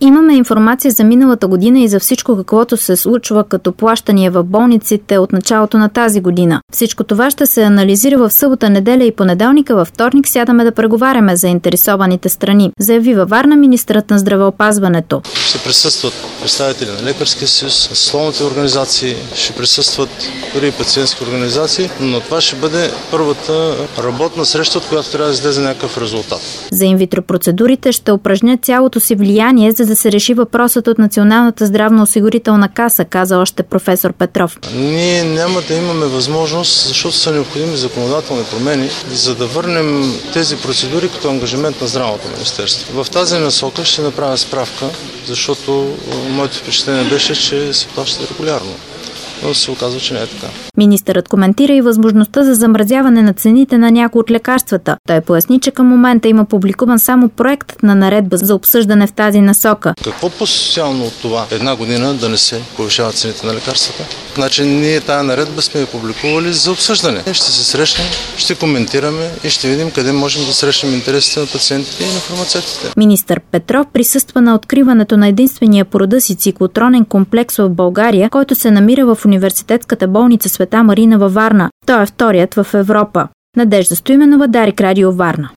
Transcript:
Имаме информация за миналата година и за всичко каквото се случва като плащания в болниците от началото на тази година. Всичко това ще се анализира в събота, неделя и понеделника. Във вторник сядаме да преговаряме за интересованите страни, заяви във Варна министърът на здравеопазването. Ще присъстват представители на Лекарския съюз, на съсловните организации, ще присъстват дори и пациентски организации, но това ще бъде първата работна среща, от която трябва да излезе някакъв резултат. За инвитро процедурите ще упражнят цялото си влияние, за да се реши въпросът от Националната здравноосигурителна каса, каза още професор Петров. Ние няма да имаме възможност, защото са необходими законодателни промени, за да върнем тези процедури като ангажимент на Здравното министерство. В тази насока ще направя справка, защото моето впечатление беше, че се плаща регулярно. Но се оказва, че не е така. Министърът коментира и възможността за замразяване на цените на някои от лекарствата. Той поясни, че към момента има публикуван само проектът на наредба за обсъждане в тази насока. Какво по-социално от това една година да не се повишават цените на лекарствата? Значи ние тая наредба сме я публикували за обсъждане. Ще се срещнем, ще коментираме и ще видим къде можем да срещнем интересите на пациентите и на фармацевтите. Министър Петров присъства на откриването на единствения по рода си циклотронен комплекс в България, който се намира в Университетската болница Света Марина във Варна. Той е вторият в Европа. Надежда Стоименова, Дарик Радио, Варна.